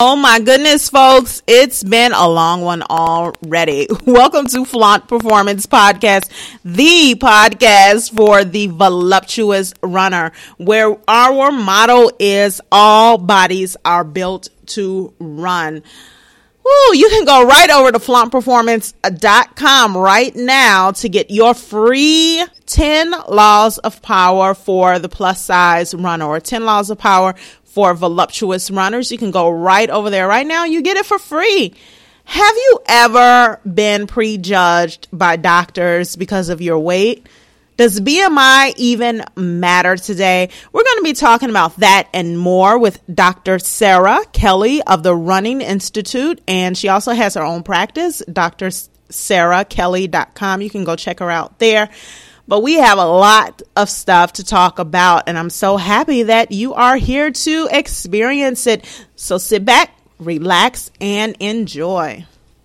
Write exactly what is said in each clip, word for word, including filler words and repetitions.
Oh my goodness, folks, it's been a long one already. Welcome to Flaunt Performance Podcast, the podcast for the voluptuous runner, where our motto is all bodies are built to run. Woo, you can go right over to flaunt performance dot com right now to get your free ten laws of power for the plus size runner, or ten laws of power for voluptuous runners. You can go right over there right now. You get it for free. Have you ever been prejudged by doctors because of your weight? Does B M I even matter today? We're going to be talking about that and more with Doctor Sarah Kelly of the Running Institute, and she also has her own practice, D R sarah kelly dot com. You can go check her out there. But we have a lot of stuff to talk about, and I'm so happy that you are here to experience it. So sit back, relax, and enjoy.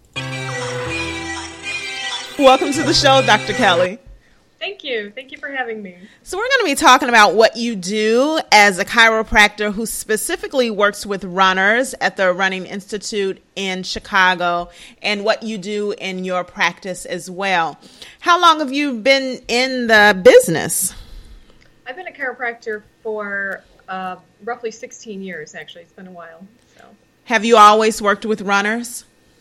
Welcome to the show, Doctor Kelly. Thank you. Thank you for having me. So we're going to be talking about what you do as a chiropractor who specifically works with runners at the Running Institute in Chicago, and what you do in your practice as well. How long have you been in the business? I've been a chiropractor for uh, roughly sixteen years, actually. It's been a while. So, have you always worked with runners?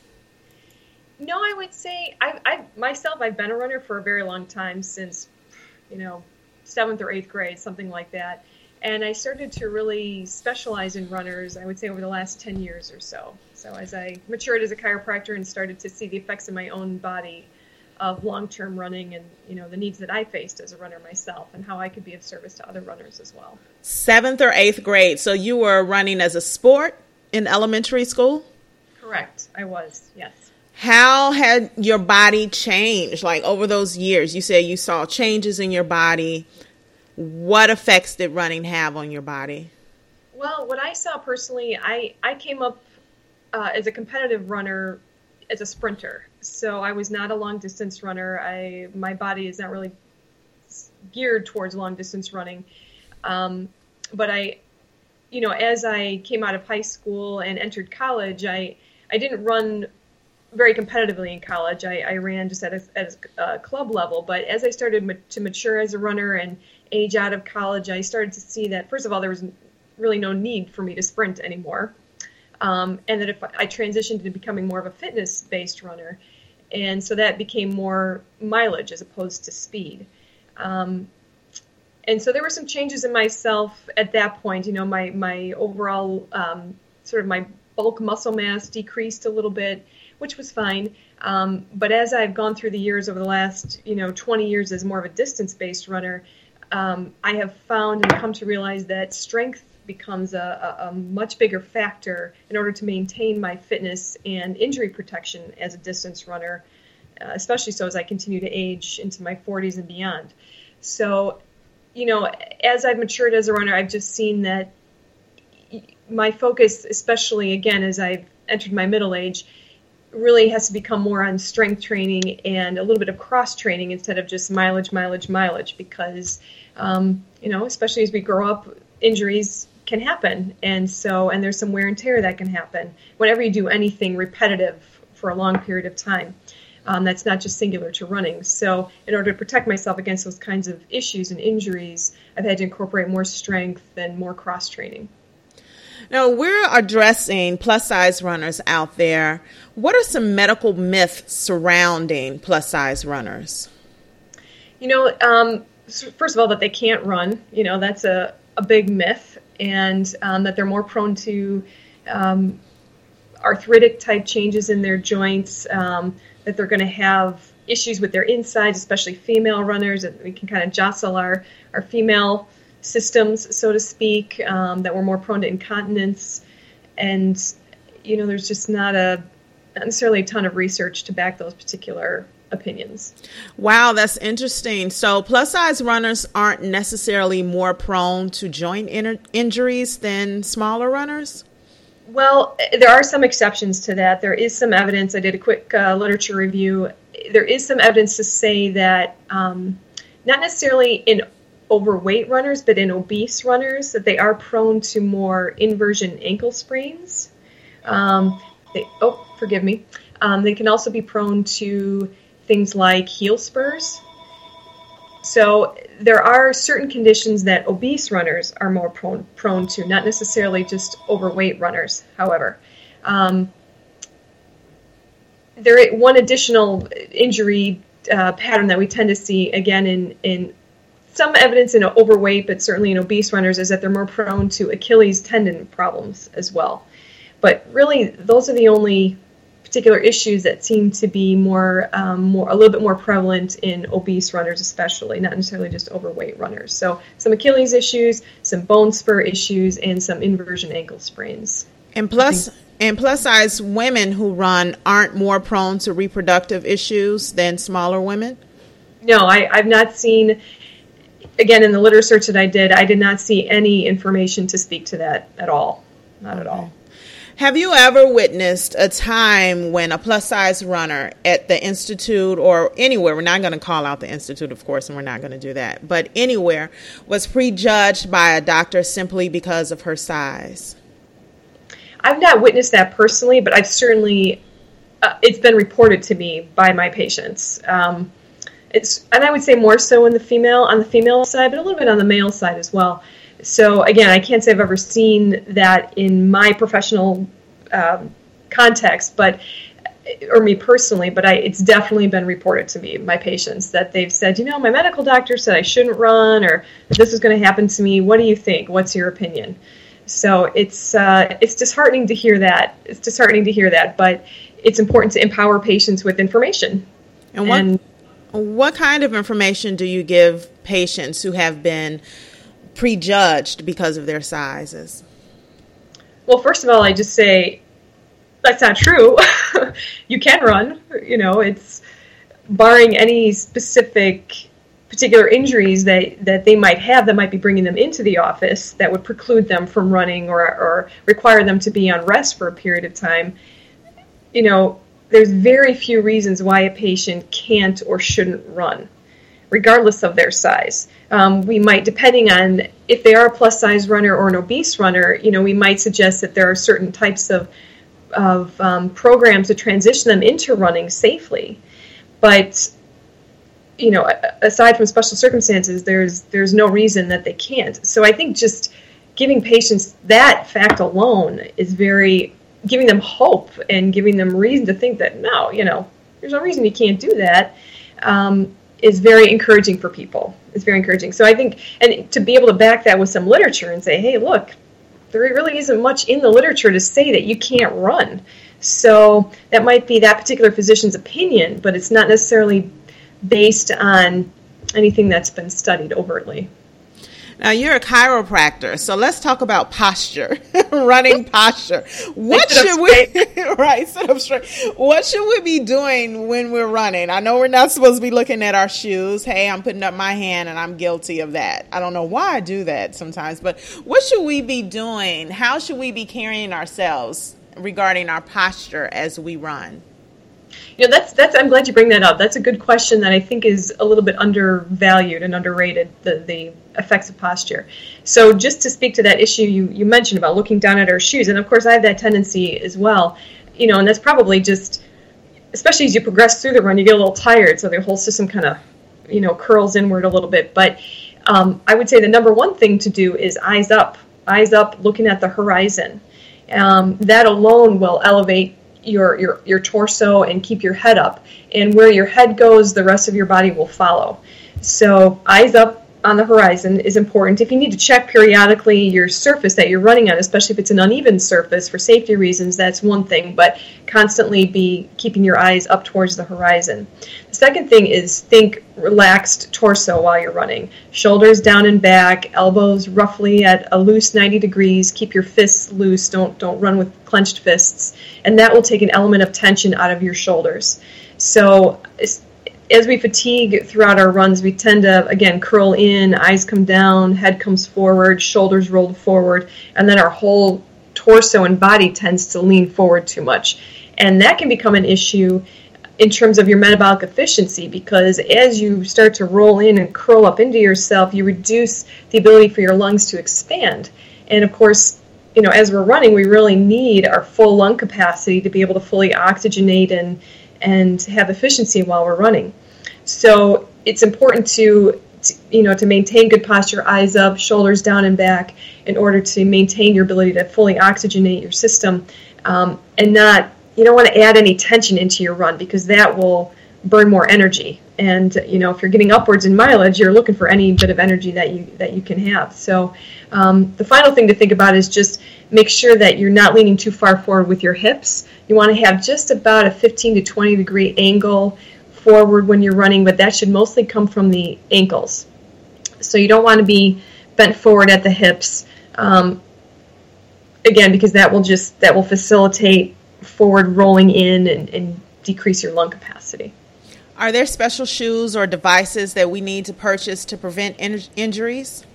No, I would say I, I myself, I've been a runner for a very long time, since, you know, seventh or eighth grade, something like that. And I started to really specialize in runners, I would say, over the last ten years or so. So as I matured as a chiropractor and started to see the effects in my own body of long-term running and, you know, the needs that I faced as a runner myself and how I could be of service to other runners as well. Seventh or eighth grade. So you were running as a sport in elementary school? Correct. I was, yes. How had your body changed, like, over those years? You said you saw changes in your body. What effects did running have on your body? Well, what I saw personally, I, I came up uh, as a competitive runner, as a sprinter. So I was not a long-distance runner. I my body is not really geared towards long-distance running. Um, but I, you know, as I came out of high school and entered college, I, I didn't run very competitively in college. I, I ran just at a, at a club level, but as I started ma- to mature as a runner and age out of college, I started to see that, first of all, there was really no need for me to sprint anymore, um, and that if I transitioned to becoming more of a fitness-based runner, and so that became more mileage as opposed to speed. Um, and so there were some changes in myself at that point. You know, my, my overall um, sort of my bulk muscle mass decreased a little bit, which was fine. Um, but as I've gone through the years over the last, you know, twenty years as more of a distance-based runner, um, I have found and come to realize that strength becomes a, a, a much bigger factor in order to maintain my fitness and injury protection as a distance runner, uh, especially so as I continue to age into my forties and beyond. So, you know, as I've matured as a runner, I've just seen that my focus, especially, again, as I've entered my middle age, really has to become more on strength training and a little bit of cross training instead of just mileage, mileage, mileage, because, um, you know, especially as we grow up, injuries can happen. And so, and there's some wear and tear that can happen whenever you do anything repetitive for a long period of time. Um, that's not just singular to running. So in order to protect myself against those kinds of issues and injuries, I've had to incorporate more strength and more cross training. Now, we're addressing plus-size runners out there. What are some medical myths surrounding plus-size runners? You know, um, first of all, that they can't run. You know, that's a, a big myth, and um, that they're more prone to um, arthritic-type changes in their joints, um, that they're going to have issues with their insides, especially female runners, that we can kind of jostle our, our female systems, so to speak, um, that we're more prone to incontinence. And, you know, there's just not a not necessarily a ton of research to back those particular opinions. Wow, that's interesting. So plus size runners aren't necessarily more prone to joint in- injuries than smaller runners? Well, there are some exceptions to that. There is some evidence. I did a quick uh, literature review. There is some evidence to say that um, not necessarily in overweight runners, but in obese runners, that they are prone to more inversion ankle sprains. Um, they, oh, forgive me. Um, they can also be prone to things like heel spurs. So there are certain conditions that obese runners are more prone, prone to, not necessarily just overweight runners, however. Um, there one additional injury uh, pattern that we tend to see, again, in, in some evidence in overweight, but certainly in obese runners, is that they're more prone to Achilles tendon problems as well. But really, those are the only particular issues that seem to be more, um, more, a little bit more prevalent in obese runners, especially, not necessarily just overweight runners. So some Achilles issues, some bone spur issues, and some inversion ankle sprains. And plus, and plus size women who run aren't more prone to reproductive issues than smaller women? No, I, I've not seen, again, in the literature search that I did, I did not see any information to speak to that at all. Not okay. at all. Have you ever witnessed a time when a plus-size runner at the Institute or anywhere, we're not going to call out the Institute, of course, and we're not going to do that, but anywhere, was prejudged by a doctor simply because of her size? I've not witnessed that personally, but I've certainly, uh, it's been reported to me by my patients. Um, it's, and I would say more so in the female, on the female side, but a little bit on the male side as well. So again, I can't say I've ever seen that in my professional um, context, but or me personally, but I, it's definitely been reported to me, my patients, that they've said, you know, my medical doctor said I shouldn't run, or this is going to happen to me. What do you think? What's your opinion? So it's uh, it's disheartening to hear that. It's disheartening to hear that, but it's important to empower patients with information. And what and, what kind of information do you give patients who have been prejudged because of their sizes? Well, first of all, I just say that's not true. You can run. You know, it's barring any specific particular injuries that, that they might have that might be bringing them into the office that would preclude them from running or, or require them to be on rest for a period of time. You know, there's very few reasons why a patient can't or shouldn't run, regardless of their size. Um, we might, depending on if they are a plus-size runner or an obese runner, you know, we might suggest that there are certain types of of um, programs to transition them into running safely. But, you know, aside from special circumstances, there's there's no reason that they can't. So I think just giving patients that fact alone is very, giving them hope and giving them reason to think that, no, you know, there's no reason you can't do that. Um, is very encouraging for people. It's very encouraging. So I think, and to be able to back that with some literature and say, hey, look, there really isn't much in the literature to say that you can't run. So that might be that particular physician's opinion, but it's not necessarily based on anything that's been studied overtly. Now, you're a chiropractor, so let's talk about posture, running posture. What should we, right, sit up straight. What should we be doing when we're running? I know we're not supposed to be looking at our shoes. Hey, I'm putting up my hand and I'm guilty of that. I don't know why I do that sometimes, but what should we be doing? How should we be carrying ourselves regarding our posture as we run? You know, that's that's. I'm glad you bring that up. That's a good question that I think is a little bit undervalued and underrated, the the effects of posture. So just to speak to that issue you, you mentioned about looking down at our shoes, and of course I have that tendency as well, you know, and that's probably just, especially as you progress through the run, you get a little tired, so the whole system kind of, you know, curls inward a little bit. But um, I would say the number one thing to do is eyes up, eyes up, looking at the horizon. Um, that alone will elevate your, your your torso and keep your head up. And where your head goes, the rest of your body will follow. So eyes up on the horizon is important. If you need to check periodically your surface that you're running on, especially if it's an uneven surface for safety reasons, that's one thing, but constantly be keeping your eyes up towards the horizon. The second thing is think relaxed torso while you're running. Shoulders down and back, elbows roughly at a loose ninety degrees. Keep your fists loose. Don't don't run with clenched fists. And that will take an element of tension out of your shoulders. So as we fatigue throughout our runs, we tend to, again, curl in, eyes come down, head comes forward, shoulders rolled forward, and then our whole torso and body tends to lean forward too much. And that can become an issue in terms of your metabolic efficiency, because as you start to roll in and curl up into yourself, you reduce the ability for your lungs to expand. And of course, you know, as we're running, we really need our full lung capacity to be able to fully oxygenate and and have efficiency while we're running. So it's important to, to you know, to maintain good posture, eyes up, shoulders down and back, in order to maintain your ability to fully oxygenate your system, um, and not, you don't want to add any tension into your run, because that will burn more energy. And, you know, if you're getting upwards in mileage, you're looking for any bit of energy that you that you can have. So um, the final thing to think about is just make sure that you're not leaning too far forward with your hips. You want to have just about a fifteen to twenty degree angle forward when you're running, but that should mostly come from the ankles. So you don't want to be bent forward at the hips, um, again, because that will just that will facilitate forward rolling in and, and decrease your lung capacity. Are there special shoes or devices that we need to purchase to prevent in- injuries?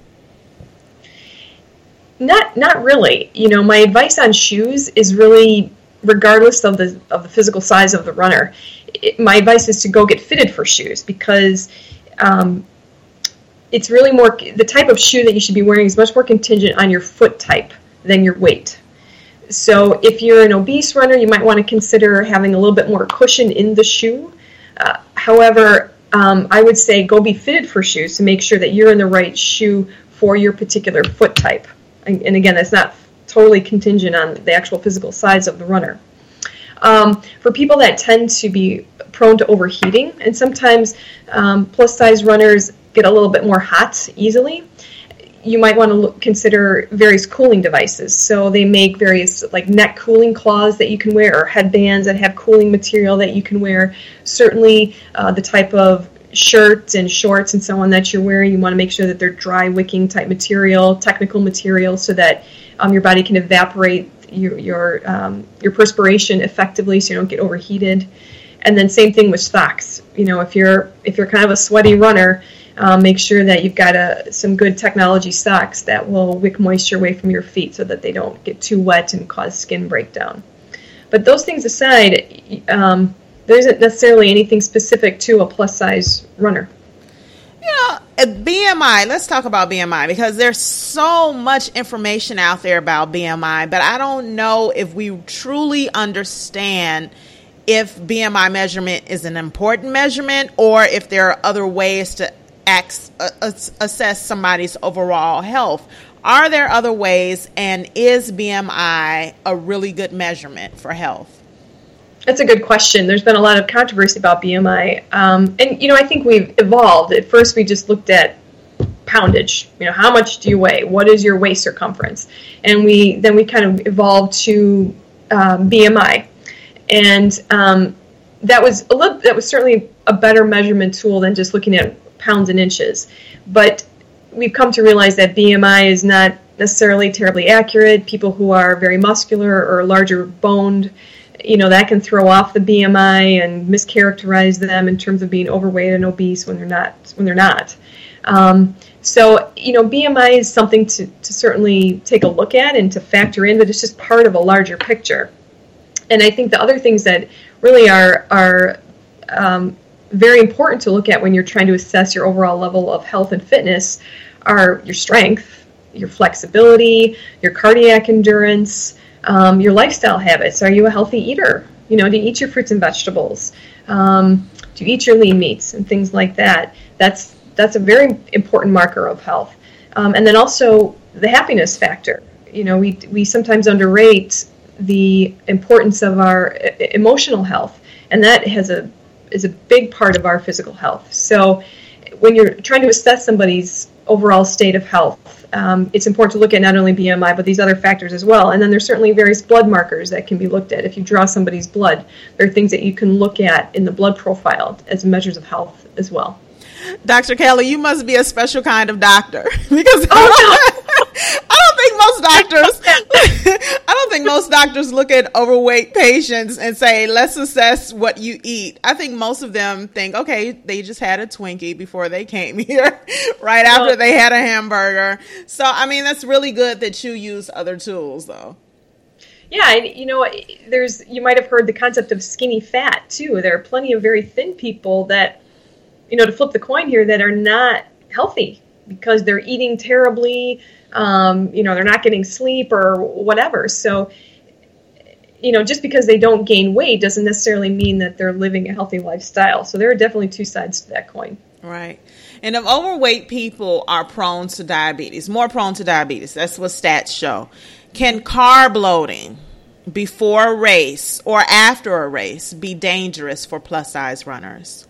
Not, not really. You know, my advice on shoes is really regardless of the of the physical size of the runner. It, my advice is to go get fitted for shoes, because um, it's really more, the type of shoe that you should be wearing is much more contingent on your foot type than your weight. So if you're an obese runner, you might want to consider having a little bit more cushion in the shoe. Uh, however, um, I would say go be fitted for shoes to make sure that you're in the right shoe for your particular foot type. And, and again, that's not totally contingent on the actual physical size of the runner. Um, for people that tend to be prone to overheating, and sometimes um, plus size runners get a little bit more hot easily, you might want to look, consider various cooling devices. So they make various like neck cooling cloths that you can wear, or headbands that have cooling material that you can wear. Certainly uh, the type of shirts and shorts and so on that you're wearing, you want to make sure that they're dry wicking type material, technical material, so that um, your body can evaporate your your, um, your perspiration effectively, so you don't get overheated. And then same thing with socks. You know, if you're if you're kind of a sweaty runner, Um, make sure that you've got a, some good technology socks that will wick moisture away from your feet so that they don't get too wet and cause skin breakdown. But those things aside, um, there isn't necessarily anything specific to a plus-size runner. You know, B M I, let's talk about B M I, because there's so much information out there about B M I, but I don't know if we truly understand if B M I measurement is an important measurement, or if there are other ways to assess somebody's overall health. Are there other ways, and is B M I a really good measurement for health? That's a good question. There's been a lot of controversy about B M I. Um, and, you know, I think we've evolved. At first, we just looked at poundage. You know, how much do you weigh? What is your waist circumference? And we then we kind of evolved to um, B M I. And um, that was a little, that was certainly a better measurement tool than just looking at pounds and inches. But we've come to realize that B M I is not necessarily terribly accurate. People who are very muscular or larger boned, you know, that can throw off the B M I and mischaracterize them in terms of being overweight and obese when they're not. When they're not. Um, so, you know, B M I is something to, to certainly take a look at and to factor in, but it's just part of a larger picture. And I think the other things that really are are um, very important to look at when you're trying to assess your overall level of health and fitness are your strength, your flexibility, your cardiac endurance, um, your lifestyle habits. Are you a healthy eater? You know, do you eat your fruits and vegetables? Um, do you eat your lean meats and things like that? That's that's a very important marker of health. Um, and then also the happiness factor. You know, we we sometimes underrate the importance of our emotional health, and that has a is a big part of our physical health. So when you're trying to assess somebody's overall state of health, um, it's important to look at not only B M I, but these other factors as well. And then there's certainly various blood markers that can be looked at. If you draw somebody's blood, there are things that you can look at in the blood profile as measures of health as well. Doctor Kelly, you must be a special kind of doctor, because oh, no. I don't think most doctors, I don't think most doctors look at overweight patients and say, let's assess what you eat. I think most of them think, okay, they just had a Twinkie before they came here, right after well, they had a hamburger. So, I mean, that's really good that you use other tools, though. Yeah, you know, there's, you might have heard the concept of skinny fat, too. There are plenty of very thin people that, you know, to flip the coin here, that are not healthy. because they're eating terribly, um, you know, they're not getting sleep or whatever. So, you know, just because they don't gain weight doesn't necessarily mean that they're living a healthy lifestyle. So there are definitely two sides to that coin. Right. And if overweight people are prone to diabetes, more prone to diabetes, that's what stats show. Can carb loading before a race or after a race be dangerous for plus size runners?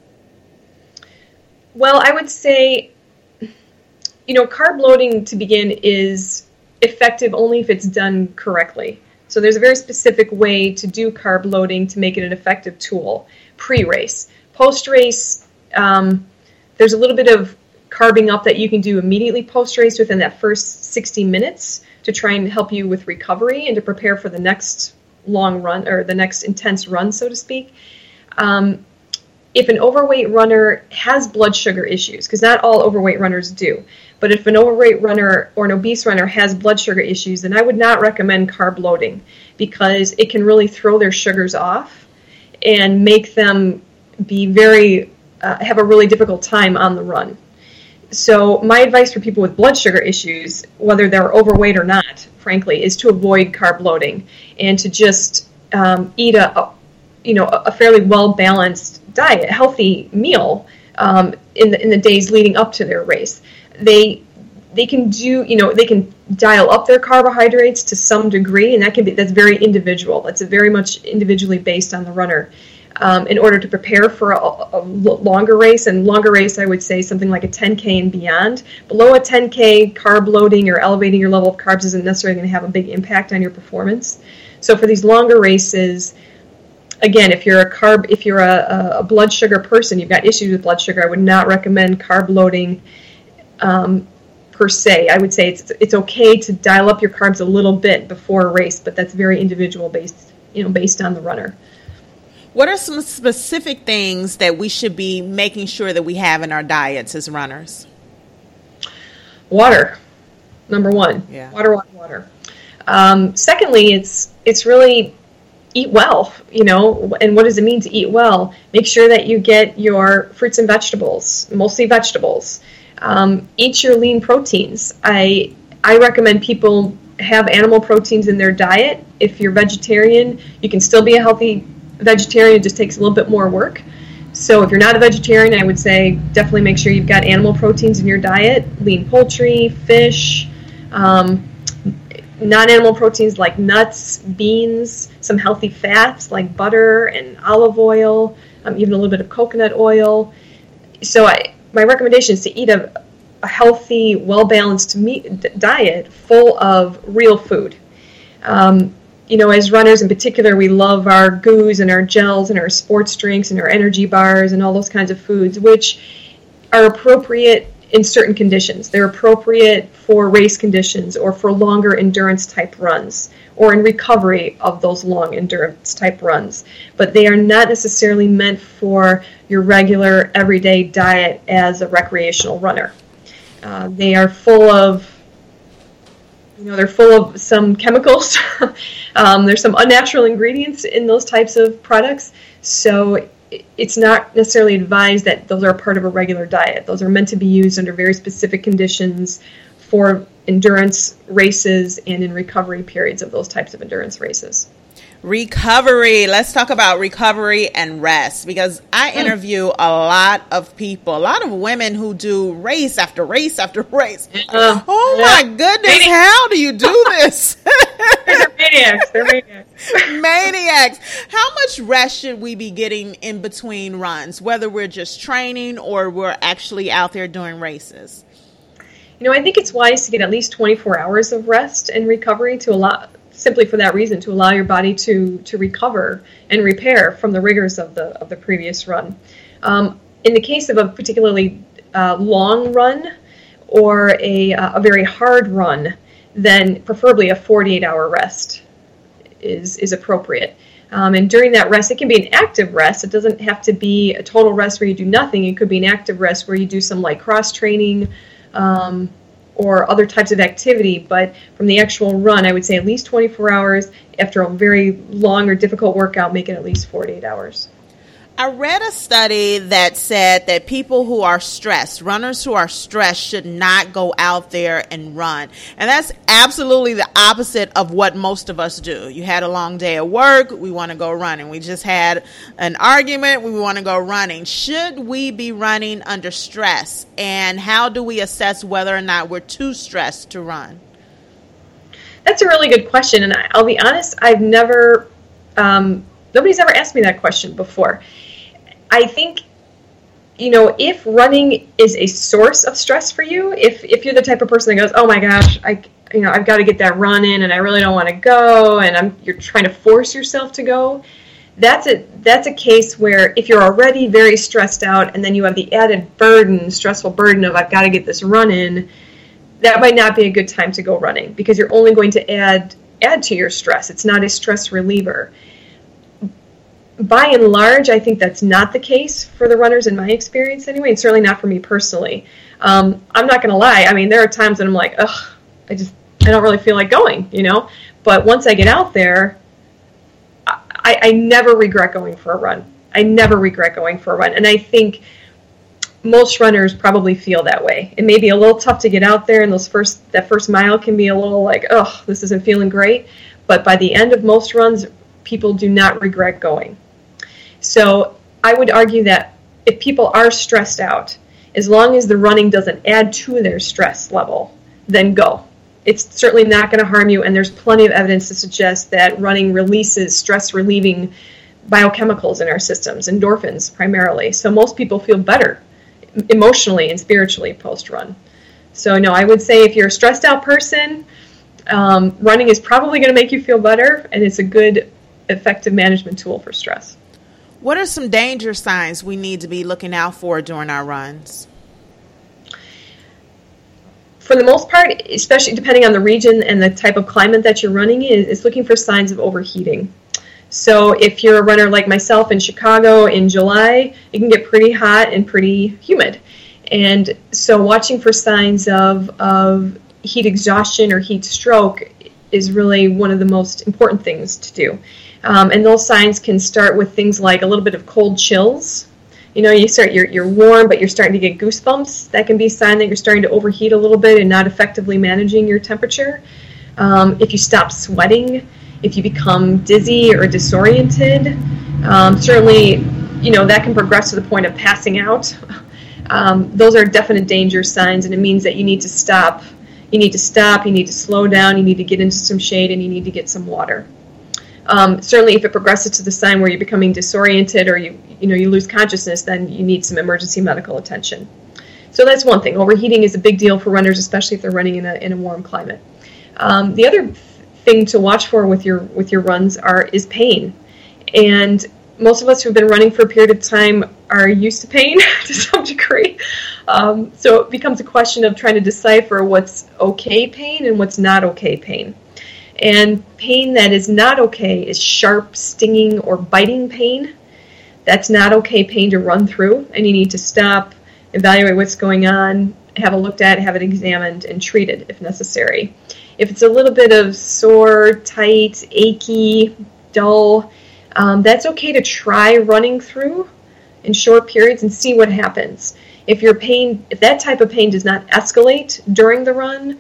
Well, I would say, you know, carb loading to begin is effective only if it's done correctly. So there's a very specific way to do carb loading to make it an effective tool pre-race. Post-race, um, there's a little bit of carbing up that you can do immediately post-race within that first sixty minutes to try and help you with recovery and to prepare for the next long run or the next intense run, so to speak. Um, if an overweight runner has blood sugar issues, because not all overweight runners do, but if an overweight runner or an obese runner has blood sugar issues, then I would not recommend carb loading because it can really throw their sugars off and make them be very, uh, have a really difficult time on the run. So my advice for people with blood sugar issues, whether they're overweight or not, frankly, is to avoid carb loading and to just um, eat a, a, you know, a fairly well-balanced diet, a healthy meal um, in the in the days leading up to their race. They they can do, you know, they can dial up their carbohydrates to some degree, and that can be that's very individual. That's very much individually based on the runner. Um, in order to prepare for a, a longer race, and longer race, I would say something like a ten K and beyond. Below a ten K, carb loading or elevating your level of carbs isn't necessarily going to have a big impact on your performance. So for these longer races, again, if you're a carb, if you're a, a blood sugar person, you've got issues with blood sugar, I would not recommend carb loading um, per se. I would say it's it's okay to dial up your carbs a little bit before a race, but that's very individual based, you know, based on the runner. What are some specific things that we should be making sure that we have in our diets as runners? Water, number one. Yeah. Water, water, water. Um, secondly, it's it's really eat well, you know, and what does it mean to eat well? Make sure that you get your fruits and vegetables, mostly vegetables. Um, eat your lean proteins. I I recommend people have animal proteins in their diet. If you're vegetarian, you can still be a healthy vegetarian. It just takes a little bit more work. So if you're not a vegetarian, I would say definitely make sure you've got animal proteins in your diet, lean poultry, fish, um, non-animal proteins like nuts, beans, some healthy fats like butter and olive oil, um, even a little bit of coconut oil. So I, my recommendation is to eat a, a healthy, well-balanced meat diet full of real food. Um, you know, as runners in particular, we love our goos and our gels and our sports drinks and our energy bars and all those kinds of foods, which are appropriate in certain conditions. They're appropriate for race conditions or for longer endurance type runs or in recovery of those long endurance type runs. But they are not necessarily meant for your regular everyday diet as a recreational runner. Uh, they are full of, you know, they're full of some chemicals. um, there's some unnatural ingredients in those types of products. So it's not necessarily advised that those are a part of a regular diet. Those are meant to be used under very specific conditions for endurance races and in recovery periods of those types of endurance races. Recovery. Let's talk about recovery and rest, because I interview a lot of people, a lot of women who do race after race after race. Uh, oh yeah. My goodness, Maniacs. How do you do this? They're maniacs. They're maniacs. Maniacs. How much rest should we be getting in between runs, whether we're just training or we're actually out there doing races? You know, I think it's wise to get at least twenty-four hours of rest and recovery to allow, simply for that reason, to allow your body to to recover and repair from the rigors of the of the previous run. Um, in the case of a particularly uh, long run or a uh, a very hard run, then preferably a forty-eight hour rest is is appropriate. Um, and during that rest, it can be an active rest. It doesn't have to be a total rest where you do nothing. It could be an active rest where you do some light cross training, Um, or other types of activity, but from the actual run, I would say at least twenty-four hours. After a very long or difficult workout, make it at least forty-eight hours. I read a study that said that people who are stressed, runners who are stressed, should not go out there and run. And that's absolutely the opposite of what most of us do. You had a long day at work, we want to go running. We just had an argument, we want to go running. Should we be running under stress? And how do we assess whether or not we're too stressed to run? That's a really good question. And I'll be honest, I've never, um, nobody's ever asked me that question before. I think, you know, if running is a source of stress for you, if if you're the type of person that goes, oh my gosh, I, you know, I've got to get that run in, and I really don't want to go, and I'm you're trying to force yourself to go, that's a that's a case where if you're already very stressed out, and then you have the added burden, stressful burden of I've got to get this run in, that might not be a good time to go running, because you're only going to add add to your stress. It's not a stress reliever. By and large, I think that's not the case for the runners in my experience anyway, and certainly not for me personally. Um, I'm not going to lie. I mean, there are times that I'm like, ugh, I just, I don't really feel like going, you know? But once I get out there, I, I never regret going for a run. I never regret going for a run. And I think most runners probably feel that way. It may be a little tough to get out there, and those first, that first mile can be a little like, ugh, this isn't feeling great. But by the end of most runs, people do not regret going. So I would argue that if people are stressed out, as long as the running doesn't add to their stress level, then go. It's certainly not going to harm you, and there's plenty of evidence to suggest that running releases stress-relieving biochemicals in our systems, endorphins primarily. So most people feel better emotionally and spiritually post-run. So no, I would say if you're a stressed out person, um, running is probably going to make you feel better, and it's a good, effective management tool for stress. What are some danger signs we need to be looking out for during our runs? For the most part, especially depending on the region and the type of climate that you're running in, is looking for signs of overheating. So if you're a runner like myself in Chicago in July, it can get pretty hot and pretty humid. And so watching for signs of, of heat exhaustion or heat stroke is really one of the most important things to do. Um, and those signs can start with things like a little bit of cold chills. You know, you start you're you're warm, but you're starting to get goosebumps. That can be a sign that you're starting to overheat a little bit and not effectively managing your temperature. Um, if you stop sweating, if you become dizzy or disoriented, um, certainly, you know, that can progress to the point of passing out. Um, those are definite danger signs, and it means that you need to stop. You need to stop. You need to slow down. You need to get into some shade, and you need to get some water. Um, certainly, if it progresses to the sign where you're becoming disoriented or you you know you lose consciousness, then you need some emergency medical attention. So that's one thing. Overheating is a big deal for runners, especially if they're running in a in a warm climate. Um, the other thing to watch for with your with your runs are is pain, and most of us who've been running for a period of time are used to pain to some degree. Um, so it becomes a question of trying to decipher what's okay pain and what's not okay pain. And pain that is not okay is sharp, stinging, or biting pain. That's not okay pain to run through, and you need to stop, evaluate what's going on, have it looked at, have it examined, and treated if necessary. If it's a little bit of sore, tight, achy, dull, um, that's okay to try running through in short periods and see what happens. If your pain, if that type of pain does not escalate during the run,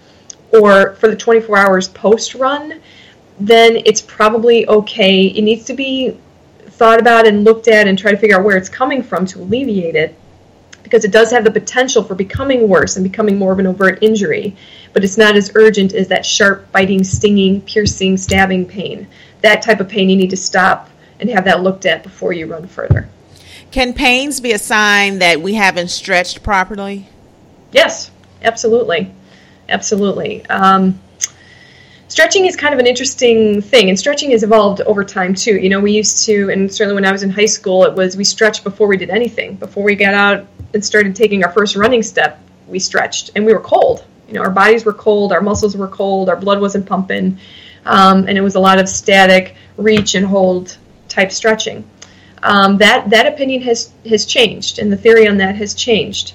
or for the twenty-four hours post-run, then it's probably okay. It needs to be thought about and looked at and try to figure out where it's coming from to alleviate it, because it does have the potential for becoming worse and becoming more of an overt injury, but it's not as urgent as that sharp, biting, stinging, piercing, stabbing pain. That type of pain you need to stop and have that looked at before you run further. Can pains be a sign that we haven't stretched properly? Yes, absolutely. Absolutely. Um, stretching is kind of an interesting thing, and stretching has evolved over time too. You know, we used to, and certainly when I was in high school, it was we stretched before we did anything. Before we got out and started taking our first running step, we stretched, and we were cold. You know, our bodies were cold, our muscles were cold, our blood wasn't pumping, um, and it was a lot of static, reach and hold type stretching. Um, that that opinion has has changed, and the theory on that has changed.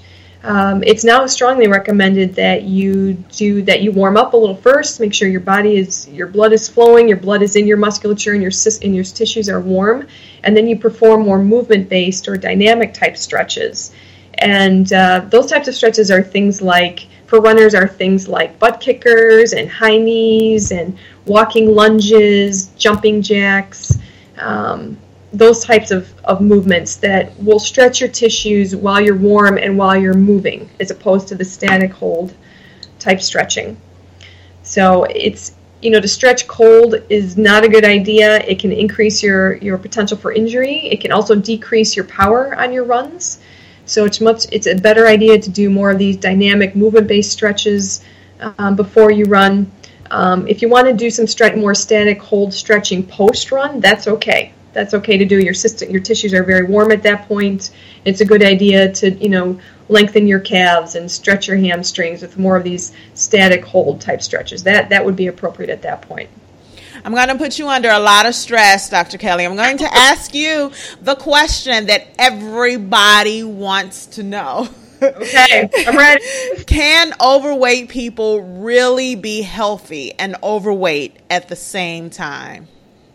Um, it's now strongly recommended that you do that you warm up a little first. Make sure your body is your blood is flowing, your blood is in your musculature, and your and your tissues are warm, and then you perform more movement-based or dynamic type stretches. And uh, those types of stretches are things like for runners are things like butt kickers and high knees and walking lunges, jumping jacks. Um, those types of, of movements that will stretch your tissues while you're warm and while you're moving, as opposed to the static hold type stretching. So it's, you know, to stretch cold is not a good idea. It can increase your, your potential for injury. It can also decrease your power on your runs. So it's much, it's a better idea to do more of these dynamic movement-based stretches um, before you run. Um, if you want to do some stretch, more static hold stretching post-run, that's okay. That's okay to do. Your system, your tissues are very warm at that point. It's a good idea to, you know, lengthen your calves and stretch your hamstrings with more of these static hold type stretches. That that would be appropriate at that point. I'm going to put you under a lot of stress, Doctor Kelly. I'm going to ask you the question that everybody wants to know. Okay, I'm ready. Can overweight people really be healthy and overweight at the same time?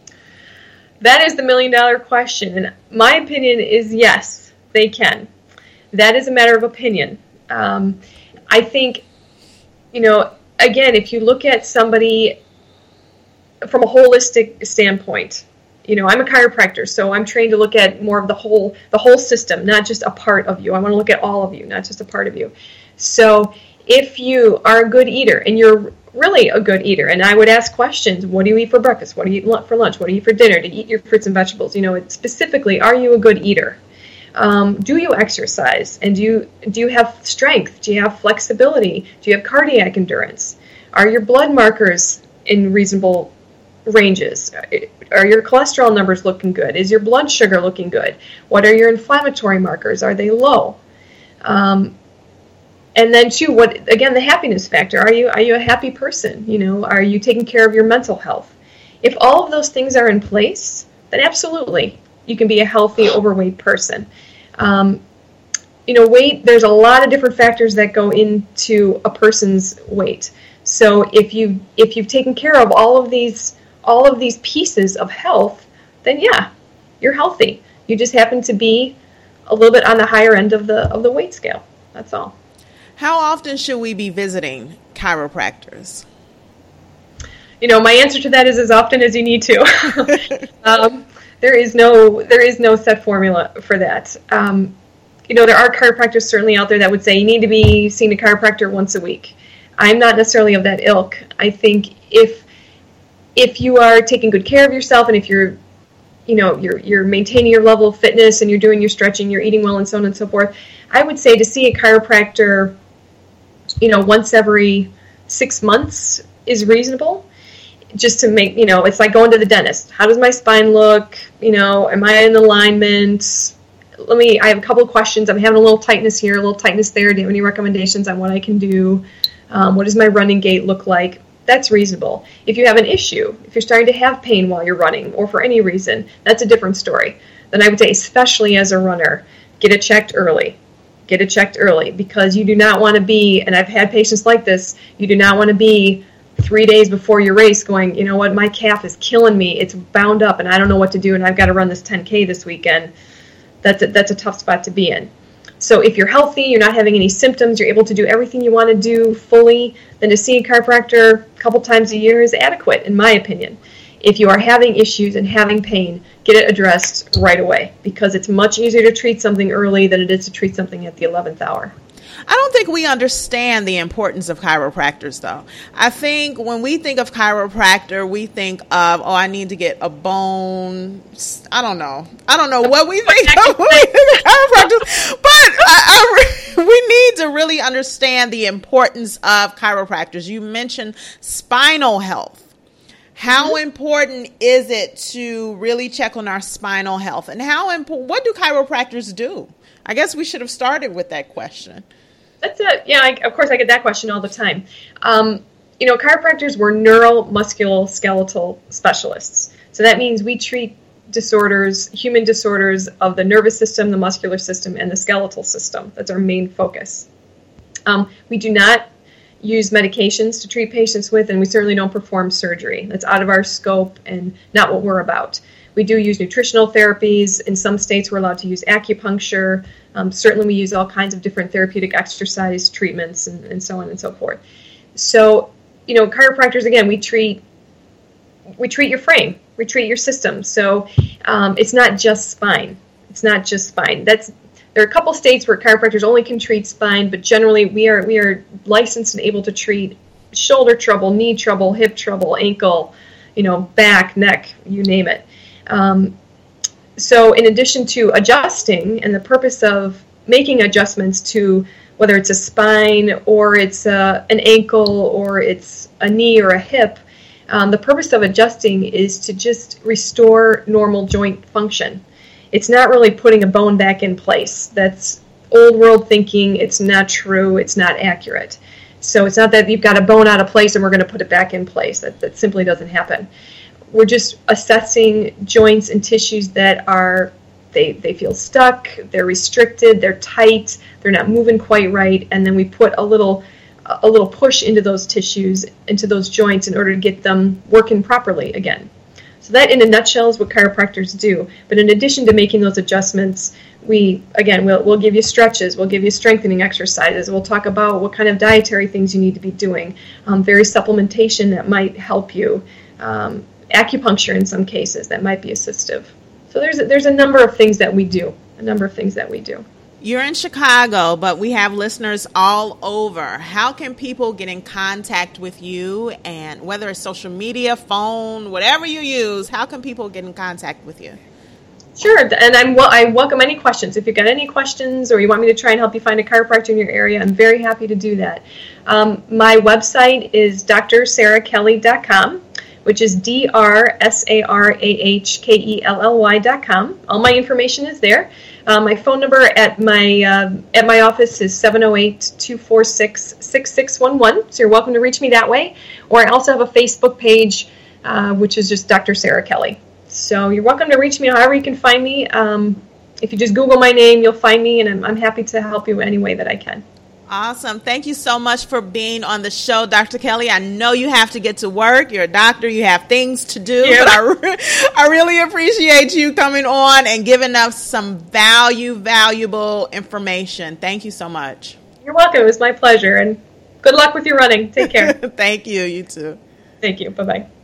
That is the million dollar question. And my opinion is yes, they can. That is a matter of opinion. Um, I think, you know, again, if you look at somebody from a holistic standpoint, you know, I'm a chiropractor, so I'm trained to look at more of the whole, the whole system, not just a part of you. I want to look at all of you, not just a part of you. So if you are a good eater and you're really a good eater, and I would ask questions: what do you eat for breakfast? What do you eat for lunch? What do you eat for dinner? To eat your fruits and vegetables. You know, specifically, are you a good eater? Um, do you exercise? And do you do you have strength? Do you have flexibility? Do you have cardiac endurance? Are your blood markers in reasonable ranges? Are your cholesterol numbers looking good? Is your blood sugar looking good? What are your inflammatory markers? Are they low? Um, And then too, what again, the happiness factor. Are you are you a happy person? You know, are you taking care of your mental health? If all of those things are in place, then absolutely, you can be a healthy, overweight person. Um, you know, weight, there's a lot of different factors that go into a person's weight. So if you if you've taken care of all of these all of these pieces of health, then yeah, you're healthy. You just happen to be a little bit on the higher end of the of the weight scale. That's all. How often should we be visiting chiropractors? You know, my answer to that is as often as you need to. um, there is no there is no set formula for that. Um, you know, there are chiropractors certainly out there that would say you need to be seeing a chiropractor once a week. I'm not necessarily of that ilk. I think if if you are taking good care of yourself, and if you're you know you're you're maintaining your level of fitness, and you're doing your stretching, you're eating well, and so on and so forth, I would say to see a chiropractor, you know, once every six months is reasonable. Just to make, you know, it's like going to the dentist. How does my spine look? You know, am I in alignment? Let me, I have a couple of questions. I'm having a little tightness here, a little tightness there. Do you have any recommendations on what I can do? Um, what does my running gait look like? That's reasonable. If you have an issue, if you're starting to have pain while you're running, or for any reason, that's a different story. Then I would say, especially as a runner, get it checked early. Get it checked early, because you do not want to be, and I've had patients like this, you do not want to be three days before your race going, you know what, my calf is killing me. It's bound up and I don't know what to do, and I've got to run this ten K this weekend. That's a, that's a tough spot to be in. So if you're healthy, you're not having any symptoms, you're able to do everything you want to do fully, then to see a chiropractor a couple times a year is adequate, in my opinion. If you are having issues and having pain, get it addressed right away, because it's much easier to treat something early than it is to treat something at the eleventh hour. I don't think we understand the importance of chiropractors, though. I think when we think of chiropractor, we think of, oh, I need to get a bone. I don't know. I don't know what we think of when we think of chiropractors. But I, I, we need to really understand the importance of chiropractors. You mentioned spinal health. How mm-hmm. important is it to really check on our spinal health? And how important, what do chiropractors do? I guess we should have started with that question. That's it. Yeah, I, of course I get that question all the time. Um, you know, chiropractors were neuromusculoskeletal specialists. So that means we treat disorders, human disorders of the nervous system, the muscular system, and the skeletal system. That's our main focus. Um, we do not use medications to treat patients with, and we certainly don't perform surgery. That's out of our scope and not what we're about. We do use nutritional therapies. In some states, we're allowed to use acupuncture. Um, certainly, we use all kinds of different therapeutic exercise treatments and, and so on and so forth. So, you know, chiropractors, again, we treat we treat your frame, we treat your system. So um, it's not just spine. It's not just spine. That's There are a couple states where chiropractors only can treat spine, but generally we are we are licensed and able to treat shoulder trouble, knee trouble, hip trouble, ankle, you know, back, neck, you name it. Um, so in addition to adjusting, and the purpose of making adjustments to whether it's a spine or it's a, an ankle or it's a knee or a hip, um, the purpose of adjusting is to just restore normal joint function. It's not really putting a bone back in place. That's old world thinking. It's not true. It's not accurate. So it's not that you've got a bone out of place and we're going to put it back in place. That, that simply doesn't happen. We're just assessing joints and tissues that are, they, they feel stuck, they're restricted, they're tight, they're not moving quite right, and then we put a little a little push into those tissues, into those joints in order to get them working properly again. So that, in a nutshell, is what chiropractors do. But in addition to making those adjustments, we, again, we'll, we'll give you stretches, we'll give you strengthening exercises, we'll talk about what kind of dietary things you need to be doing, um, various supplementation that might help you, um, acupuncture in some cases that might be assistive. So there's a, there's a number of things that we do, a number of things that we do. You're in Chicago, but we have listeners all over. How can people get in contact with you, and whether it's social media, phone, whatever you use, how can people get in contact with you? Sure, and I'm, I welcome any questions. If you've got any questions or you want me to try and help you find a chiropractor in your area, I'm very happy to do that. Um, my website is d r sarah kelly dot com, which is D R S A R A H K E L L Y dot com. All my information is there. Uh, my phone number at my uh, at my office is seven oh eight, two four six, six six one one, so you're welcome to reach me that way. Or I also have a Facebook page, uh, which is just Doctor Sarah Kelly. So you're welcome to reach me however you can find me. Um, if you just Google my name, you'll find me, and I'm, I'm happy to help you any way that I can. Awesome. Thank you so much for being on the show, Doctor Kelly. I know you have to get to work. You're a doctor. You have things to do. Yeah. But I, re- I really appreciate you coming on and giving us some value, valuable information. Thank you so much. You're welcome. It was my pleasure. And good luck with your running. Take care. Thank you. You too. Thank you. Bye-bye.